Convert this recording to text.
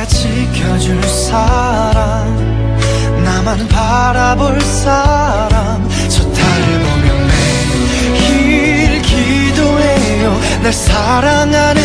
날 지켜줄 사람, 나만 바라볼 사람. 저 달을 보며 매일 기도해요. 날 사랑하는